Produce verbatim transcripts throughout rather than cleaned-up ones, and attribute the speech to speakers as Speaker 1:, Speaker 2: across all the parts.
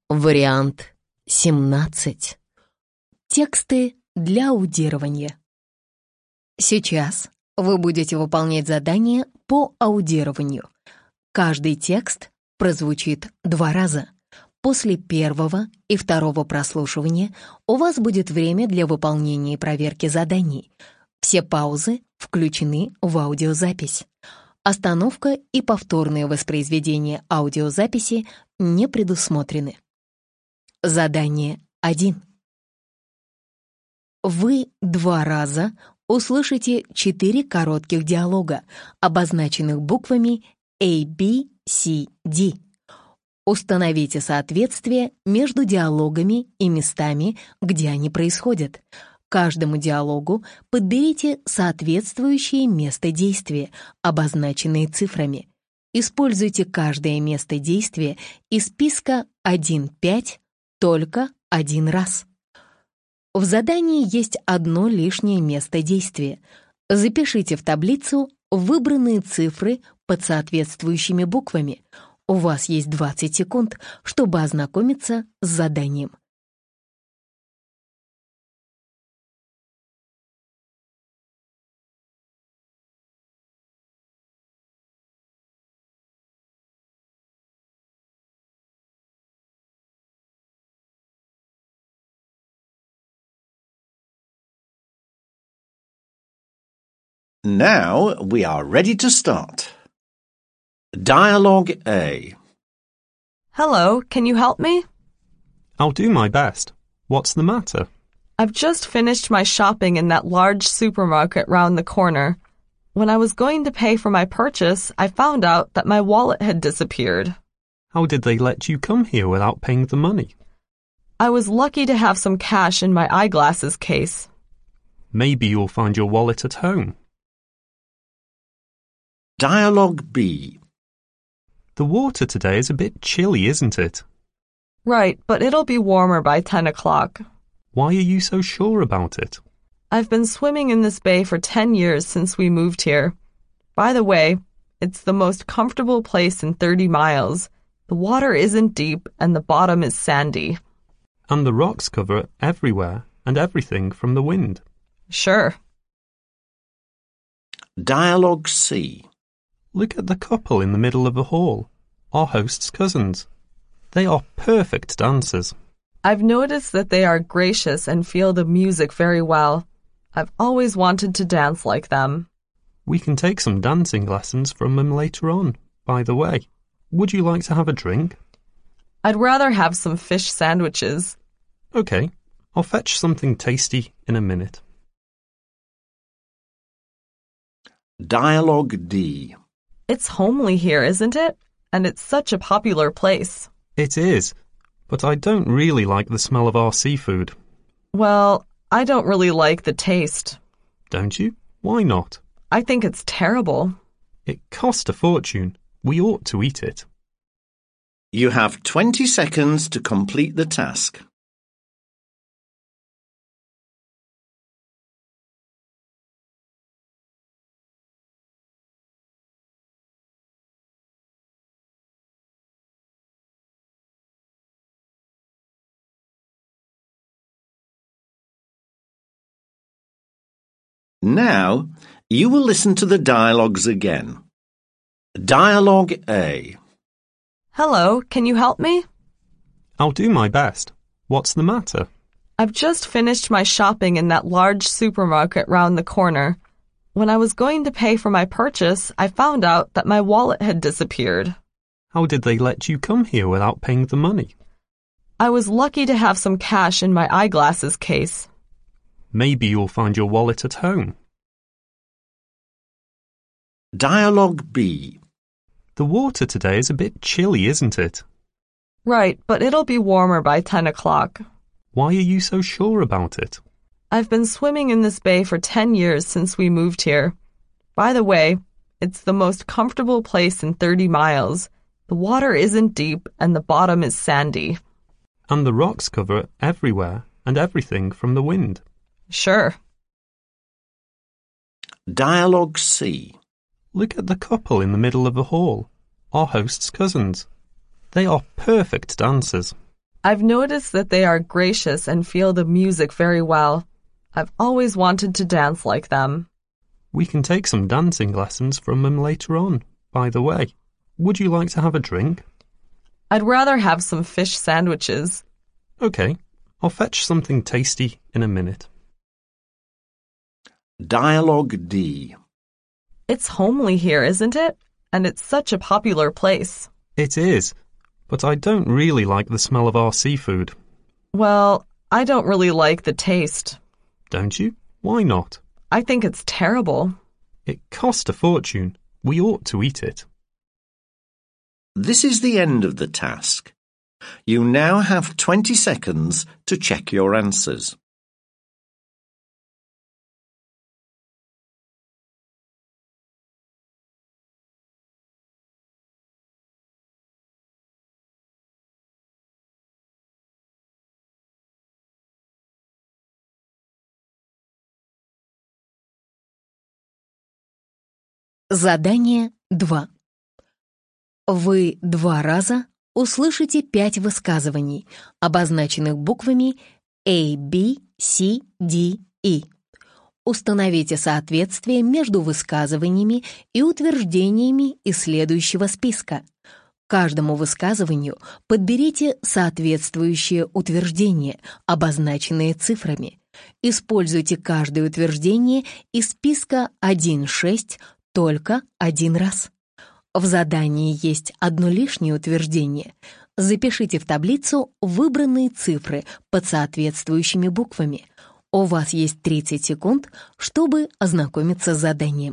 Speaker 1: Вариант семнадцать. Тексты для аудирования. Сейчас вы будете выполнять задание по аудированию. Каждый текст прозвучит два раза. После первого и второго прослушивания у вас будет время для выполнения и проверки заданий. Все паузы включены в аудиозапись. Остановка и повторное воспроизведение аудиозаписи не предусмотрены. Задание один. Вы два раза услышите четыре коротких диалога, обозначенных буквами A, B, C, D. Установите соответствие между диалогами и местами, где они происходят. Каждому диалогу подберите соответствующее место действия, обозначенное цифрами. Используйте каждое место действия из списка один-пять только один раз. В задании есть одно лишнее место действия. Запишите в таблицу выбранные цифры под соответствующими буквами. У вас есть двадцать секунд, чтобы ознакомиться с заданием.
Speaker 2: Now we are ready to start. Dialogue A.
Speaker 3: Hello, can you help me?
Speaker 4: I'll do my best. What's the matter?
Speaker 3: I've just finished my shopping in that large supermarket round the corner. When I was going to pay for my purchase, I found out that my wallet had disappeared.
Speaker 4: How did they let you come here without paying the money?
Speaker 3: I was lucky to have some cash in my eyeglasses case.
Speaker 4: Maybe you'll find your wallet at home.
Speaker 2: Dialogue B.
Speaker 4: The water today is a bit chilly, isn't it?
Speaker 3: Right, but it'll be warmer by ten o'clock.
Speaker 4: Why are you so sure about it?
Speaker 3: I've been swimming in this bay for ten years since we moved here. By the way, it's the most comfortable place in thirty miles. The water isn't deep and the bottom is sandy.
Speaker 4: And the rocks cover everywhere and everything from the wind.
Speaker 3: Sure.
Speaker 2: Dialogue C.
Speaker 4: Look at the couple in the middle of the hall, our host's cousins. They are perfect dancers.
Speaker 3: I've noticed that they are gracious and feel the music very well. I've always wanted to dance like them.
Speaker 4: We can take some dancing lessons from them later on. By the way, would you like to have a drink?
Speaker 3: I'd rather have some fish sandwiches.
Speaker 4: Okay, I'll fetch something tasty in a minute.
Speaker 2: Dialogue D.
Speaker 3: It's homely here, isn't it? And it's such a popular place.
Speaker 4: It is, but I don't really like the smell of our seafood.
Speaker 3: Well, I don't really like the taste.
Speaker 4: Don't you? Why not?
Speaker 3: I think it's terrible.
Speaker 4: It cost a fortune. We ought to eat it.
Speaker 2: You have twenty seconds to complete the task. Now, you will listen to the dialogues again. Dialogue A.
Speaker 3: Hello, can you help me?
Speaker 4: I'll do my best. What's the matter?
Speaker 3: I've just finished my shopping in that large supermarket round the corner. When I was going to pay for my purchase, I found out that my wallet had disappeared.
Speaker 4: How did they let you come here without paying the money?
Speaker 3: I was lucky to have some cash in my eyeglasses case.
Speaker 4: Maybe you'll find your wallet at home.
Speaker 2: Dialogue B.
Speaker 4: The water today is a bit chilly, isn't it?
Speaker 3: Right, but it'll be warmer by ten o'clock.
Speaker 4: Why are you so sure about it?
Speaker 3: I've been swimming in this bay for ten years since we moved here. By the way, it's the most comfortable place in thirty miles. The water isn't deep and the bottom is sandy.
Speaker 4: And the rocks cover everywhere and everything from the wind.
Speaker 3: Sure.
Speaker 2: Dialogue C.
Speaker 4: Look at the couple in the middle of the hall, our host's cousins. They are perfect dancers.
Speaker 3: I've noticed that they are gracious and feel the music very well. I've always wanted to dance like them.
Speaker 4: We can take some dancing lessons from them later on. By the way, would you like to have a drink?
Speaker 3: I'd rather have some fish sandwiches.
Speaker 4: Okay, I'll fetch something tasty in a minute.
Speaker 2: Dialogue D.
Speaker 3: It's homely here, isn't it? And it's such a popular place.
Speaker 4: It is, but I don't really like the smell of our seafood.
Speaker 3: Well, I don't really like the taste.
Speaker 4: Don't you? Why not?
Speaker 3: I think it's terrible.
Speaker 4: It cost a fortune. We ought to eat it.
Speaker 2: This is the end of the task. You now have twenty seconds to check your answers.
Speaker 1: Задание два. Вы два раза услышите пять высказываний, обозначенных буквами A, B, C, D, E. Установите соответствие между высказываниями и утверждениями из следующего списка. К каждому высказыванию подберите соответствующее утверждение, обозначенное цифрами. Используйте каждое утверждение из списка один шесть только один раз. В задании есть одно лишнее утверждение. Запишите в таблицу выбранные цифры под соответствующими буквами. У вас есть тридцать секунд, чтобы ознакомиться с заданием.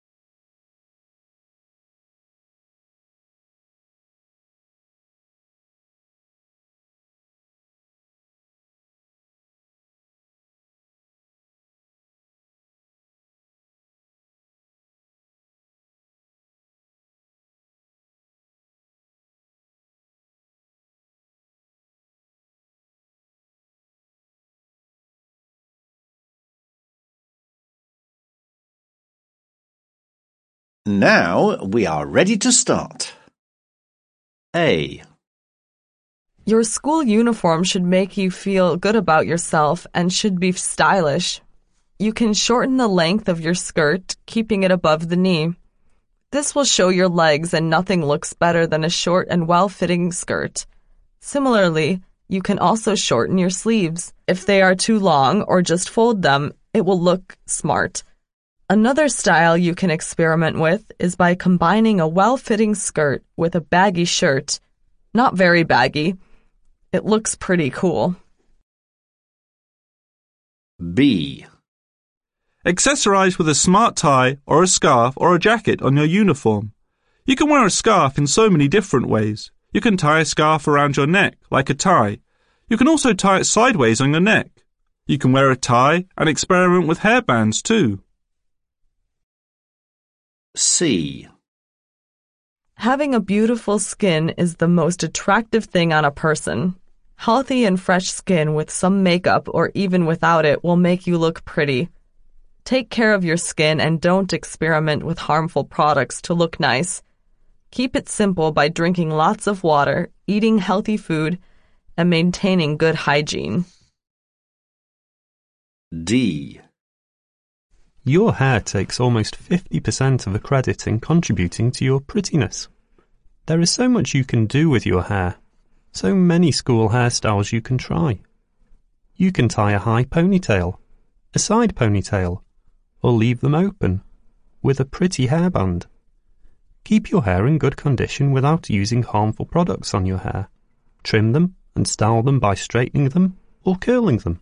Speaker 2: Now we are ready to start. A.
Speaker 3: Your school uniform should make you feel good about yourself and should be stylish. You can shorten the length of your skirt, keeping it above the knee. This will show your legs, and nothing looks better than a short and well-fitting skirt. Similarly, you can also shorten your sleeves. If they are too long or just fold them, it will look smart. Another style you can experiment with is by combining a well-fitting skirt with a baggy shirt. Not very baggy. It looks pretty cool.
Speaker 2: B.
Speaker 5: Accessorize with a smart tie or a scarf or a jacket on your uniform. You can wear a scarf in so many different ways. You can tie a scarf around your neck, like a tie. You can also tie it sideways on your neck. You can wear a tie and experiment with hairbands too.
Speaker 2: C.
Speaker 3: Having a beautiful skin is the most attractive thing on a person. Healthy and fresh skin with some makeup or even without it will make you look pretty. Take care of your skin and don't experiment with harmful products to look nice. Keep it simple by drinking lots of water, eating healthy food, and maintaining good hygiene.
Speaker 2: D.
Speaker 4: Your hair takes almost fifty percent of the credit in contributing to your prettiness. There is so much you can do with your hair, so many school hairstyles you can try. You can tie a high ponytail, a side ponytail, or leave them open, with a pretty hairband. Keep your hair in good condition without using harmful products on your hair. Trim them and style them by straightening them or curling them.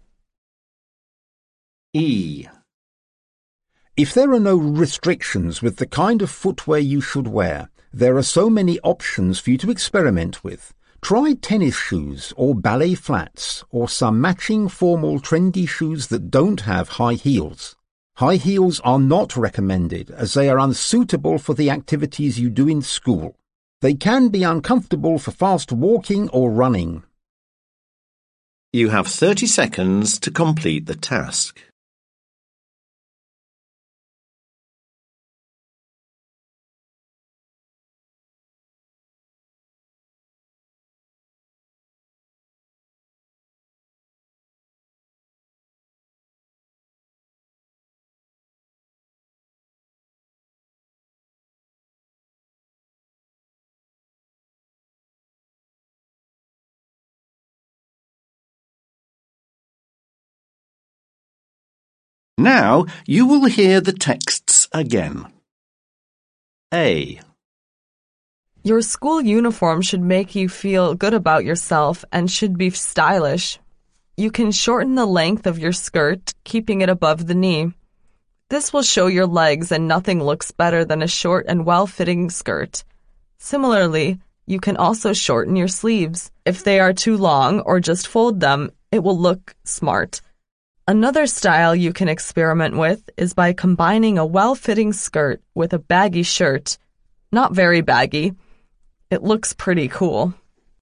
Speaker 2: E.
Speaker 6: If there are no restrictions with the kind of footwear you should wear, there are so many options for you to experiment with. Try tennis shoes or ballet flats or some matching formal trendy shoes that don't have high heels. High heels are not recommended as they are unsuitable for the activities you do in school. They can be uncomfortable for fast walking or running.
Speaker 2: You have thirty seconds to complete the task. Now you will hear the texts again. A.
Speaker 3: Your school uniform should make you feel good about yourself and should be stylish. You can shorten the length of your skirt, keeping it above the knee. This will show your legs, and nothing looks better than a short and well-fitting skirt. Similarly, you can also shorten your sleeves. If they are too long or just fold them, it will look smart. Another style you can experiment with is by combining a well-fitting skirt with a baggy shirt. Not very baggy. It looks pretty cool.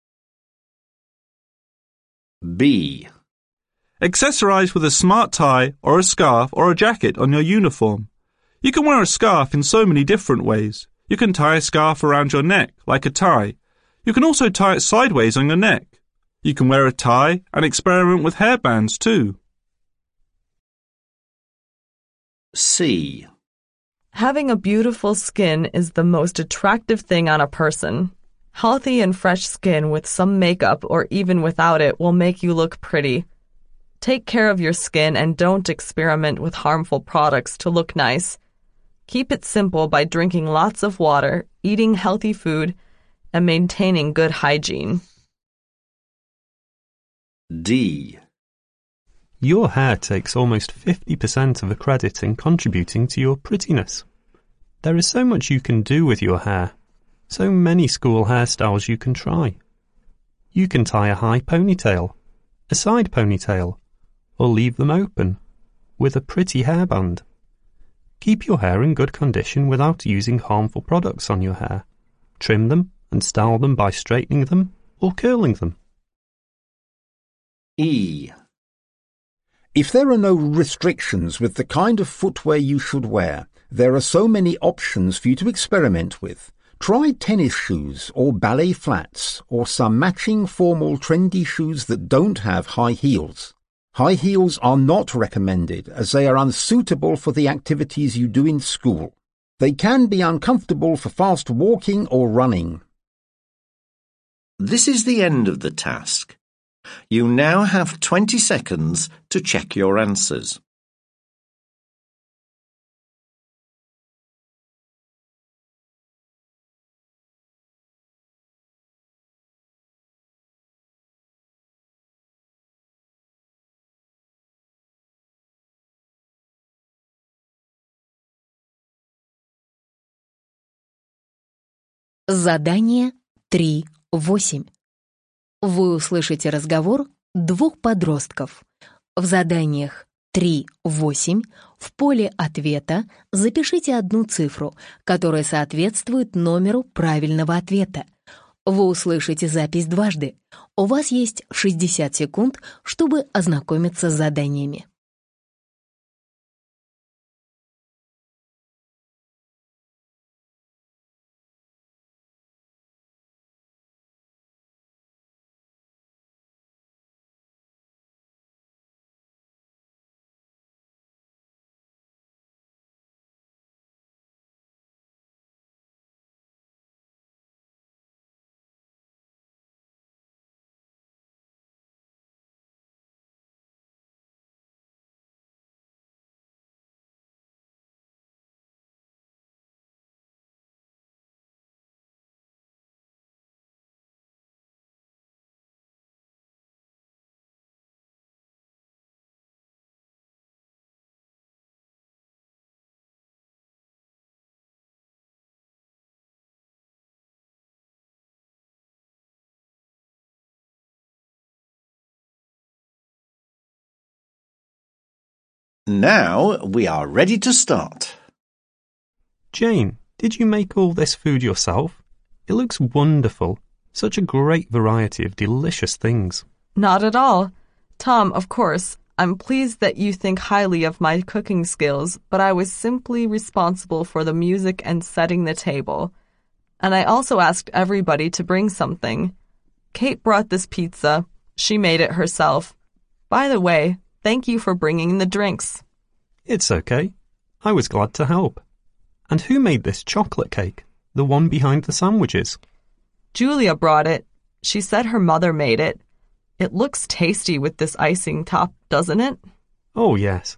Speaker 2: B.
Speaker 5: Accessorize with a smart tie or a scarf or a jacket on your uniform. You can wear a scarf in so many different ways. You can tie a scarf around your neck, like a tie. You can also tie it sideways on your neck. You can wear a tie and experiment with hairbands too.
Speaker 2: C.
Speaker 3: Having a beautiful skin is the most attractive thing on a person. Healthy and fresh skin with some makeup or even without it will make you look pretty. Take care of your skin and don't experiment with harmful products to look nice. Keep it simple by drinking lots of water, eating healthy food, and maintaining good hygiene.
Speaker 2: D.
Speaker 4: Your hair takes almost fifty percent of the credit in contributing to your prettiness. There is so much you can do with your hair. So many school hairstyles you can try. You can tie a high ponytail, a side ponytail, or leave them open, with a pretty hairband. Keep your hair in good condition without using harmful products on your hair. Trim them and style them by straightening them or curling them.
Speaker 2: E.
Speaker 6: If there are no restrictions with the kind of footwear you should wear, there are so many options for you to experiment with. Try tennis shoes or ballet flats or some matching formal trendy shoes that don't have high heels. High heels are not recommended as they are unsuitable for the activities you do in school. They can be uncomfortable for fast walking or running.
Speaker 2: This is the end of the task. You now have twenty seconds to check your answers.
Speaker 1: Задание три восемь. Вы услышите разговор двух подростков. В заданиях три восемь в поле ответа запишите одну цифру, которая соответствует номеру правильного ответа. Вы услышите запись дважды. У вас есть шестьдесят секунд, чтобы ознакомиться с заданиями.
Speaker 2: Now we are ready to start.
Speaker 4: Jane, did you make all this food yourself? It looks wonderful. Such a great variety of delicious things.
Speaker 3: Not at all. Tom, of course, I'm pleased that you think highly of my cooking skills, but I was simply responsible for the music and setting the table. And I also asked everybody to bring something. Kate brought this pizza. She made it herself. By the way, thank you for bringing the drinks.
Speaker 4: It's okay. I was glad to help. And who made this chocolate cake? The one behind the sandwiches?
Speaker 3: Julia brought it. She said her mother made it. It looks tasty with this icing top, doesn't it?
Speaker 4: Oh, yes.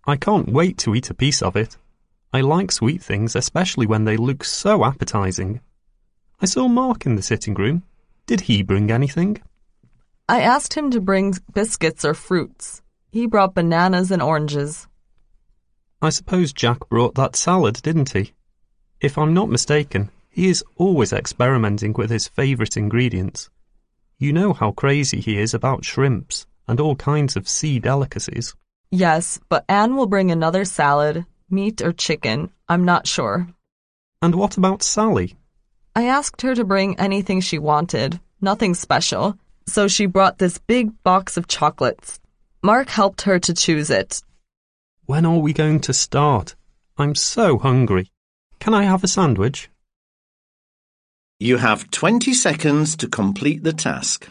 Speaker 4: I can't wait to eat a piece of it. I like sweet things, especially when they look so appetizing. I saw Mark in the sitting room. Did he bring anything?
Speaker 3: I asked him to bring biscuits or fruits. He brought bananas and oranges.
Speaker 4: I suppose Jack brought that salad, didn't he? If I'm not mistaken, he is always experimenting with his favourite ingredients. You know how crazy he is about shrimps and all kinds of sea delicacies.
Speaker 3: Yes, but Anne will bring another salad, meat or chicken, I'm not sure.
Speaker 4: And what about Sally?
Speaker 3: I asked her to bring anything she wanted, nothing special, so she brought this big box of chocolates. Mark helped her to choose it.
Speaker 4: When are we going to start? I'm so hungry. Can I have a sandwich?
Speaker 2: You have twenty seconds to complete the task.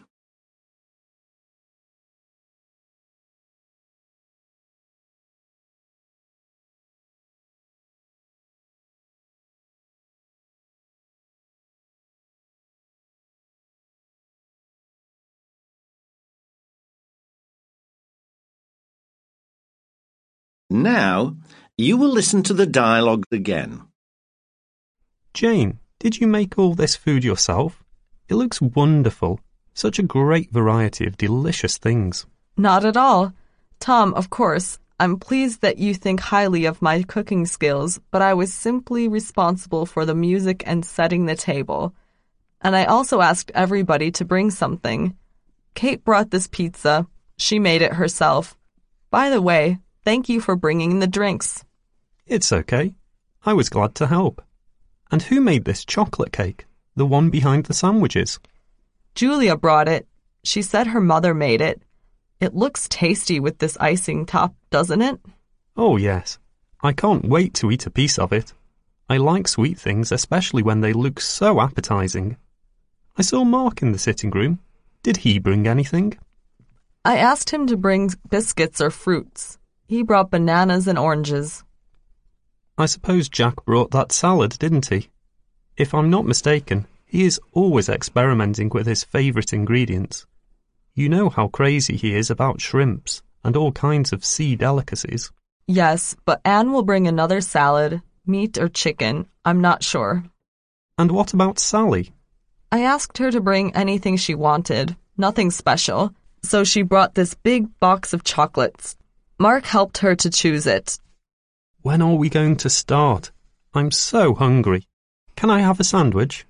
Speaker 2: Now, you will listen to the dialogue again.
Speaker 4: Jane, did you make all this food yourself? It looks wonderful. Such a great variety of delicious things.
Speaker 3: Not at all. Tom, of course, I'm pleased that you think highly of my cooking skills, but I was simply responsible for the music and setting the table. And I also asked everybody to bring something. Kate brought this pizza. She made it herself. By the way, thank you for bringing the drinks.
Speaker 4: It's okay. I was glad to help. And who made this chocolate cake? The one behind the sandwiches?
Speaker 3: Julia brought it. She said her mother made it. It looks tasty with this icing top, doesn't it?
Speaker 4: Oh, yes. I can't wait to eat a piece of it. I like sweet things, especially when they look so appetizing. I saw Mark in the sitting room. Did he bring anything?
Speaker 3: I asked him to bring biscuits or fruits. He brought bananas and oranges.
Speaker 4: I suppose Jack brought that salad, didn't he? If I'm not mistaken, he is always experimenting with his favourite ingredients. You know how crazy he is about shrimps and all kinds of sea delicacies.
Speaker 3: Yes, but Anne will bring another salad, meat or chicken, I'm not sure.
Speaker 4: And what about Sally?
Speaker 3: I asked her to bring anything she wanted, nothing special, so she brought this big box of chocolates. Mark helped her to choose it.
Speaker 4: When are we going to start? I'm so hungry. Can I have a sandwich?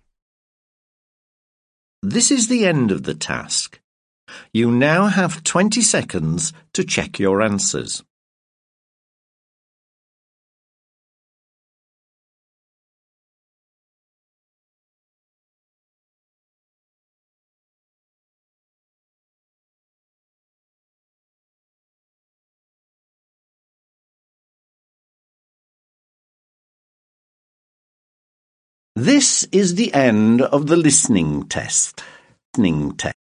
Speaker 2: This is the end of the task. You now have twenty seconds to check your answers. This is the end of the listening test. Listening test.